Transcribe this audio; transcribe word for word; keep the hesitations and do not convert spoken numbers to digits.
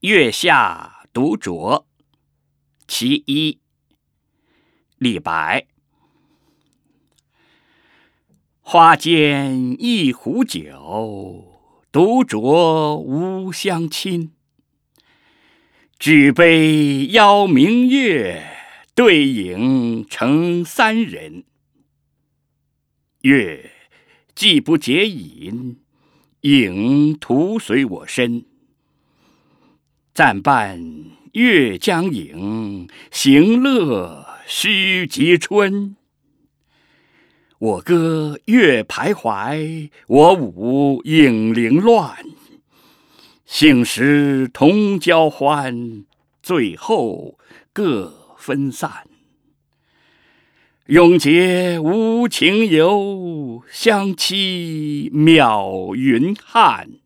月下独酌，其一。李白。花间一壶酒，独酌无相亲。举杯邀明月，对影成三人。月既不解饮，影徒随我身。暂伴月将影，行乐须及春。我歌月徘徊，我舞影零乱。醒时同交欢，醉后各分散。永结无情游，相期邈云汉。